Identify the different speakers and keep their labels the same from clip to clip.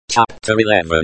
Speaker 1: Chapter 11.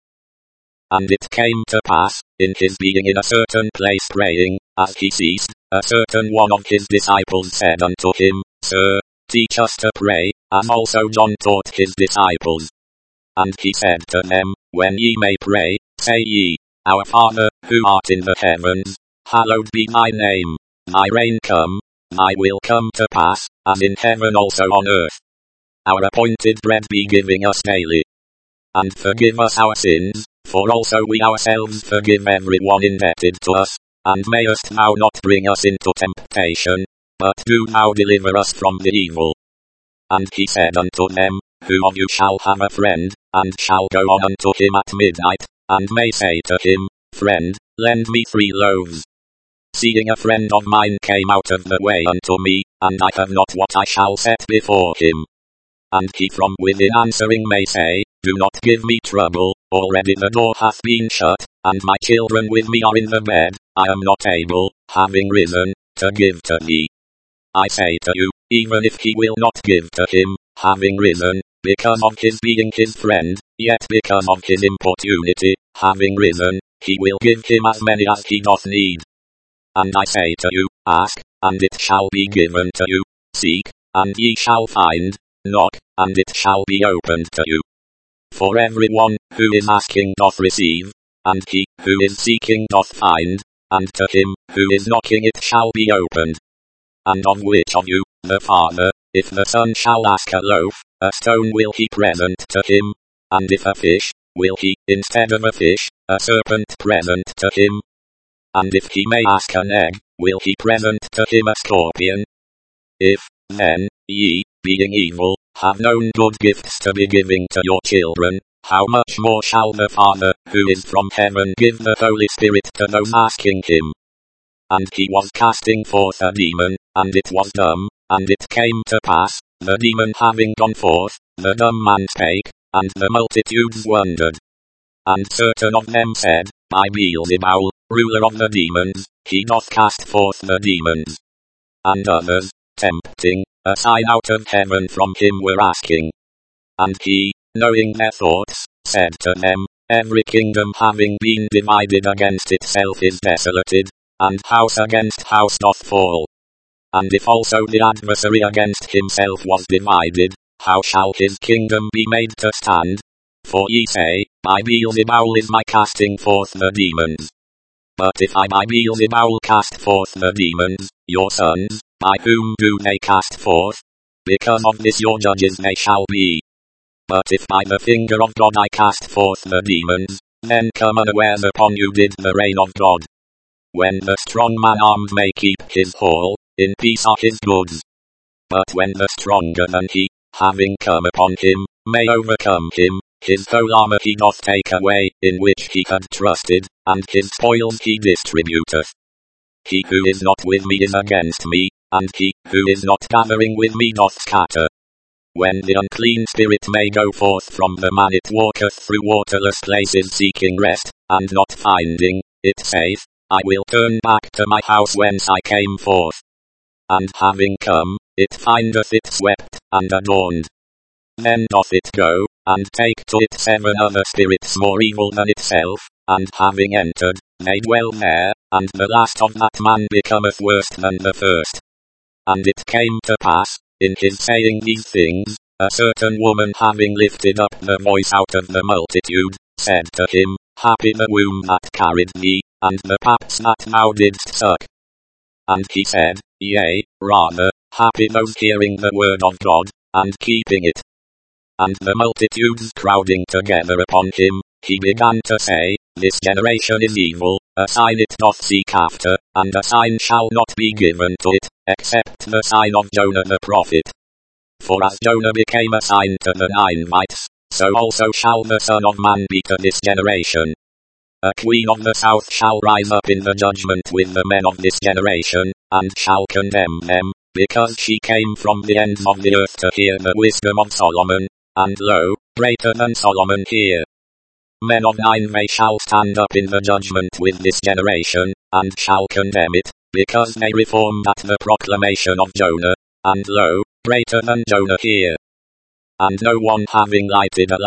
Speaker 1: And it came to pass, in his being in a certain place praying, as he ceased, a certain one of his disciples said unto him, Sir, teach us to pray, as also John taught his disciples. And he said to them, When ye may pray, say ye, Our Father, who art in the heavens, hallowed be thy name. Thy reign come, thy will come to pass, as in heaven also on earth. Our appointed bread be giving us daily. And forgive us our sins, for also we ourselves forgive every one indebted to us. And mayest thou not bring us into temptation, but do thou deliver us from the evil. And he said unto them, Who of you shall have a friend, and shall go on unto him at midnight, and may say to him, Friend, lend me 3 loaves. Seeing a friend of mine came out of the way unto me, and I have not what I shall set before him. And he from within answering may say, Do not give me trouble, already the door hath been shut, and my children with me are in the bed, I am not able, having risen, to give to thee. I say to you, even if he will not give to him, having risen, because of his being his friend, yet because of his importunity, having risen, he will give him as many as he doth need. And I say to you, Ask, and it shall be given to you, seek, and ye shall find, knock, and it shall be opened to you. For every one who is asking doth receive, and he who is seeking doth find, and to him who is knocking it shall be opened. And of which of you, the father, if the son shall ask a loaf, a stone will he present to him? And if a fish, will he, instead of a fish, a serpent present to him? And if he may ask an egg, will he present to him a scorpion? If, then, ye, being evil, have known good gifts to be giving to your children, how much more shall the Father, who is from heaven, give the Holy Spirit to those asking him? And he was casting forth a demon, and it was dumb, and it came to pass, the demon having gone forth, the dumb man spake, and the multitudes wondered. And certain of them said, By Beelzebul, ruler of the demons, he doth cast forth the demons. And others, tempting, a sign out of heaven from him were asking. And he, knowing their thoughts, said to them, Every kingdom having been divided against itself is desolated, and house against house doth fall. And if also the adversary against himself was divided, how shall his kingdom be made to stand? For ye say, By Beelzebul is my casting forth the demons. But if I by Beelzebul cast forth the demons, your sons, by whom do they cast forth? Because of this your judges they shall be. But if by the finger of God I cast forth the demons, then come unawares upon you did the reign of God. When the strong man armed may keep his hall, in peace are his goods. But when the stronger than he, having come upon him, may overcome him, his whole armor he doth take away, in which he had trusted, and his spoils he distributeth. He who is not with me is against me, and he who is not gathering with me doth scatter. When the unclean spirit may go forth from the man it walketh through waterless places seeking rest, and not finding, it saith, I will turn back to my house whence I came forth. And having come, it findeth it swept, and adorned. Then doth it go, and take to it 7 other spirits more evil than itself, and having entered, they dwell there, and the last of that man becometh worse than the first. And it came to pass, in his saying these things, a certain woman having lifted up the voice out of the multitude, said to him, Happy the womb that carried thee, and the paps that thou didst suck. And he said, Yea, rather, happy those hearing the word of God, and keeping it. And the multitudes crowding together upon him, he began to say, This generation is evil, a sign it doth seek after, and a sign shall not be given to it, except the sign of Jonah the prophet. For as Jonah became a sign to the Ninevites, so also shall the Son of Man be to this generation. A queen of the south shall rise up in the judgment with the men of this generation, and shall condemn them, because she came from the ends of the earth to hear the wisdom of Solomon, and lo, greater than Solomon here. Men of Nineveh shall stand up in the judgment with this generation, and shall condemn it, because they reformed at the proclamation of Jonah, and lo, greater than Jonah here. And no one having lighted a lamp,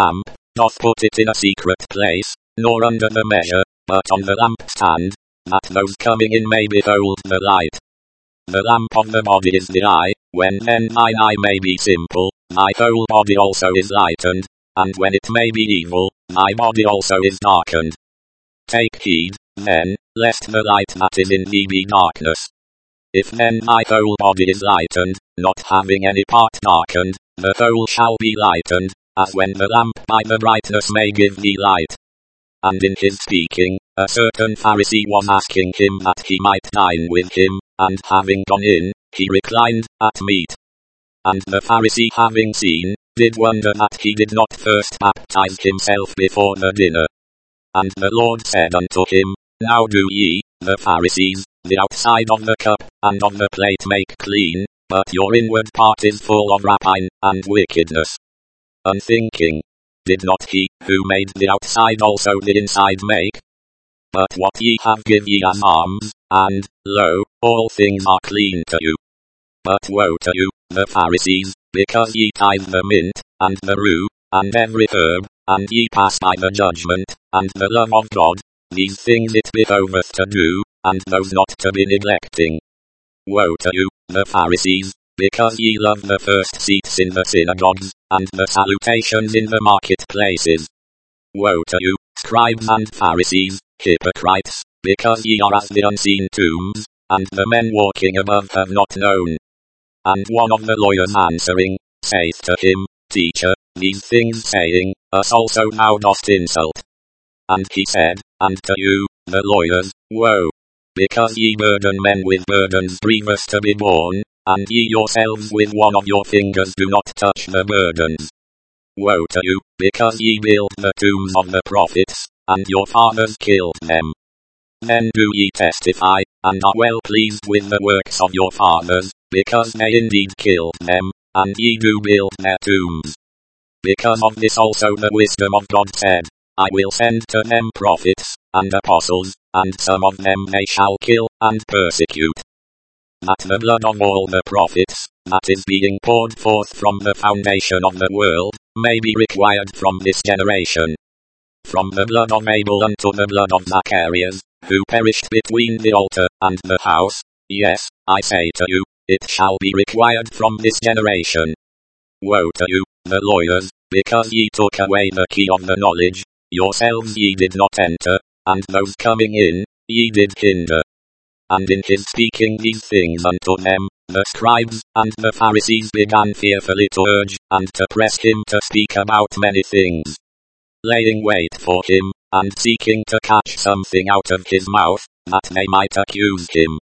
Speaker 1: doth put it in a secret place, nor under the measure, but on the lampstand, that those coming in may behold the light. The lamp of the body is the eye. When then thine eye may be simple, thy whole body also is lightened, and when it may be evil, thy body also is darkened. Take heed, then, lest the light that is in thee be darkness. If then thy whole body is lightened, not having any part darkened, the whole shall be lightened, as when the lamp by the brightness may give thee light. And in his speaking, a certain Pharisee was asking him that he might dine with him, and having gone in, he reclined at meat. And the Pharisee having seen, did wonder that he did not first baptize himself before the dinner. And the Lord said unto him, Now do ye, the Pharisees, the outside of the cup, and of the plate make clean, but your inward part is full of rapine, and wickedness. Unthinking, did not he, who made the outside also the inside make? But what ye have give ye as alms, and, lo, all things are clean to you. But woe to you, the Pharisees, because ye tithe the mint, and the rue, and every herb, and ye pass by the judgment, and the love of God. These things it behoveth to do, and those not to be neglecting. Woe to you, the Pharisees, because ye love the first seats in the synagogues, and the salutations in the marketplaces. Woe to you, scribes and Pharisees, hypocrites, because ye are as the unseen tombs, and the men walking above have not known. And one of the lawyers answering, saith to him, Teacher, these things saying, us also thou dost insult. And he said, And to you, the lawyers, woe! Because ye burden men with burdens grievous to be borne, and ye yourselves with one of your fingers do not touch the burdens. Woe to you, because ye build the tombs of the prophets, and your fathers killed them. Then do ye testify, and are well pleased with the works of your fathers, because they indeed killed them, and ye do build their tombs. Because of this also the wisdom of God said, I will send to them prophets, and apostles, and some of them they shall kill, and persecute. That the blood of all the prophets, that is being poured forth from the foundation of the world, may be required from this generation. From the blood of Abel unto the blood of Zacharias, who perished between the altar and the house, yes, I say to you, it shall be required from this generation. Woe to you, the lawyers, because ye took away the key of the knowledge, yourselves ye did not enter, and those coming in, ye did hinder. And in his speaking these things unto them, the scribes and the Pharisees began fearfully to urge, and to press him to speak about many things. Laying wait for him, and seeking to catch something out of his mouth, that they might accuse him.